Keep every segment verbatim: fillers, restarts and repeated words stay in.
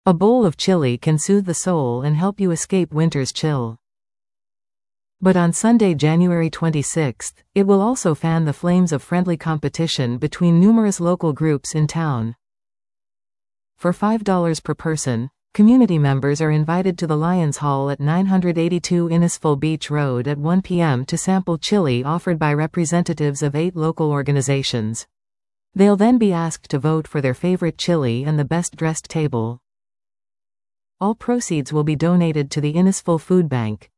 A bowl of chili can soothe the soul and help you escape winter's chill. But on Sunday, January twenty-sixth, it will also fan the flames of friendly competition between numerous local groups in town. For five dollars per person, community members are invited to the Lions Hall at nine eighty-two Innisfil Beach Road at one p m to sample chili offered by representatives of eight local organizations. They'll then be asked to vote for their favorite chili and the best-dressed table. All proceeds will be donated to the Innisfil Food Bank.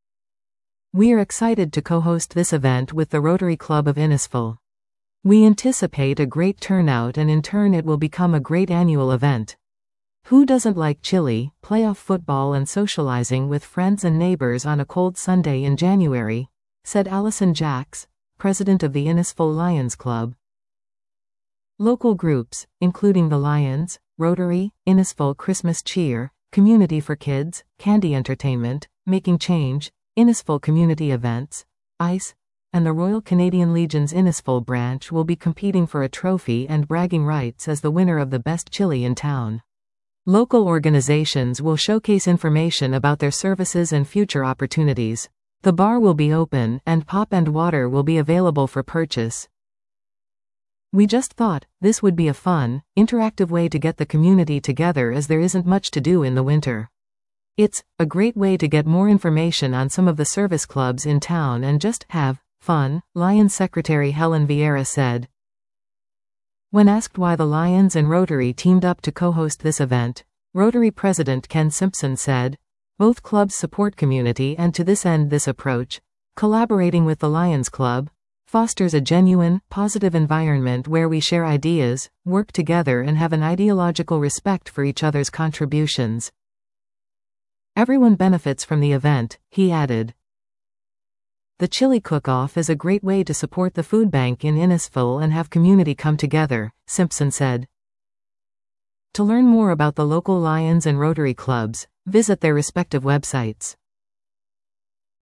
We are excited to co-host this event with the Rotary Club of Innisfil. We anticipate a great turnout, and in turn it will become a great annual event. Who doesn't like chili, playoff football and socializing with friends and neighbors on a cold Sunday in January? Said Allison Jacks, president of the Innisfil Lions Club. Local groups, including the Lions, Rotary, Innisfil Christmas Cheer, Community for Kids, Candy Entertainment, Making Change, Innisfil Community Events, ICE, and the Royal Canadian Legion's Innisfil branch will be competing for a trophy and bragging rights as the winner of the best chili in town. Local organizations will showcase information about their services and future opportunities. The bar will be open, and pop and water will be available for purchase. We just thought this would be a fun, interactive way to get the community together, as there isn't much to do in the winter. It's a great way to get more information on some of the service clubs in town and just have fun, Lions Secretary Helen Vieira said. When asked why the Lions and Rotary teamed up to co-host this event, Rotary President Ken Simpson said, "Both clubs support community, and to this end this approach, collaborating with the Lions Club, fosters a genuine, positive environment where we share ideas, work together and have an ideological respect for each other's contributions. Everyone benefits from the event," he added. The chili cook-off is a great way to support the food bank in Innisfil and have community come together, Simpson said. To learn more about the local Lions and Rotary clubs, visit their respective websites.